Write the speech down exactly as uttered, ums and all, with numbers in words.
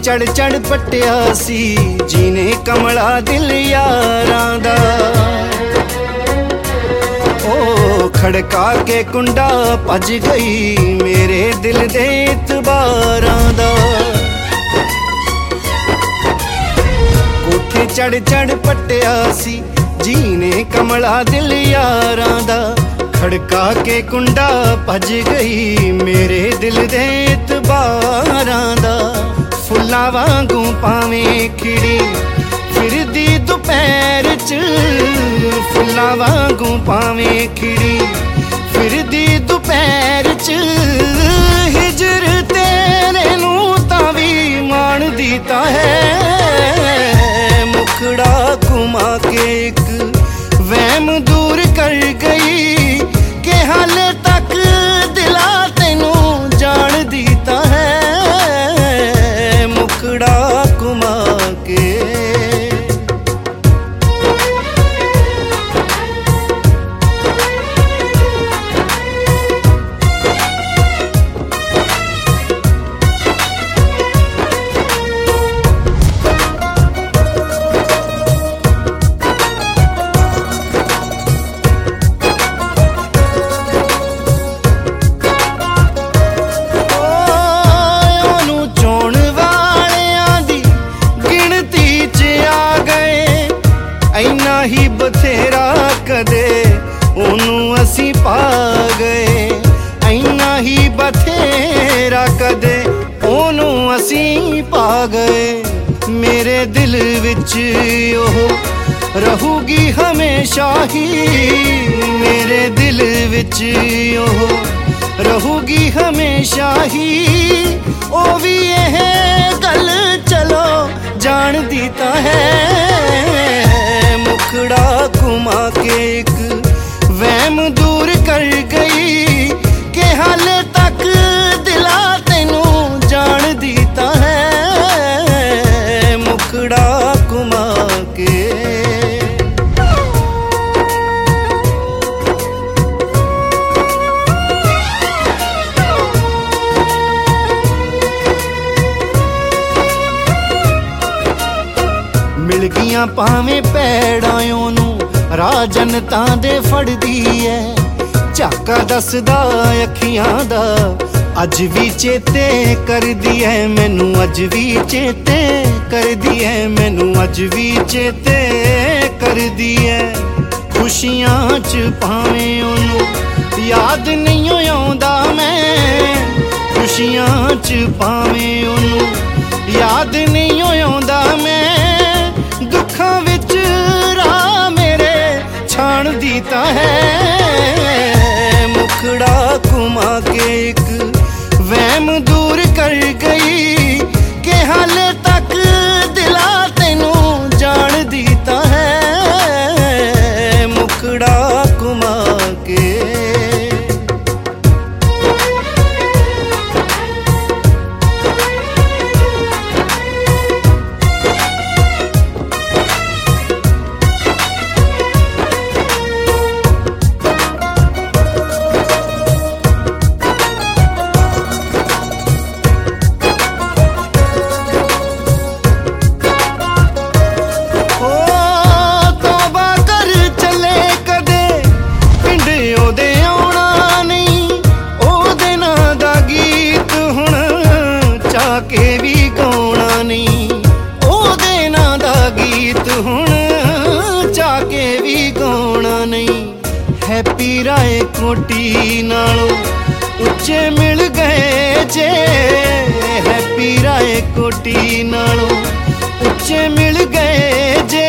चढ़ चढ़ पट्टिया सी जीने कमला दिल यारां दा। ओ खड़का के कुंडा भज गई मेरे दिल दे इतबारां दा। कोठे चढ़ चढ़ पट्टिया सी जीने कमला दिल यारां दा। खड़का के कुंडा भज गई मेरे दिल दे इतबारां दा। फुल्लां वांगू पावें खिड़ी फिरदी दोपहर च, फुल्लां वांगू पावें खिड़ी फिरदी दोपहर च। हिजर तेरे नूं तां वी माणदी तां है। मुखड़ा घुमा के एक वहम दूर कर गई कि हाले तक दिला तेनू जाणदी तां है। मुखड़ा घुमा के ऐना ही बथेरा कदे ओनू असी पा गए। ऐना ही बथेरा कदे ओनू असी पा गए। मेरे दिल विच ओह रहूगी हमेशा ही, मेरे दिल विच ओह रहूगी हमेशा ही। ओ भी यह गल चलो जाणदी तां है। मुखड़ा घुमा के एक वहम दूर कर गई कि हाले तक दिला तेनू जाणदी तां है। मुखड़ा घुमा के मिल गियां भावें पैड़ां ओनू राह जनतां दे फड़दी है। झाका दसदा अखियां दा अज भी चेते करदी है मैनू, अज भी चेते करदी है मैनू, अज भी चेते करदी है। खुशियां च भावें ओनू याद नहीं आउंदा मैं, खुशियां च भावें ओनू याद नहीं आउंदा मैं। दुखां विच राह मेरे छाणदी तां है। मुखड़ा घुमा के एक वहम दूर कर गई कि हाले तक दिला तेनू जाणदी तां है। मुखड़ा घुमा के के भी गाउणा नहीं। ओदे नां दा गीत हुण चाके भी गाउणा नहीं। हैप्पी राय कोटी नालों उच्चे मिल गए जे, हैप्पी राय कोटी नालों उच्चे मिल गए जे।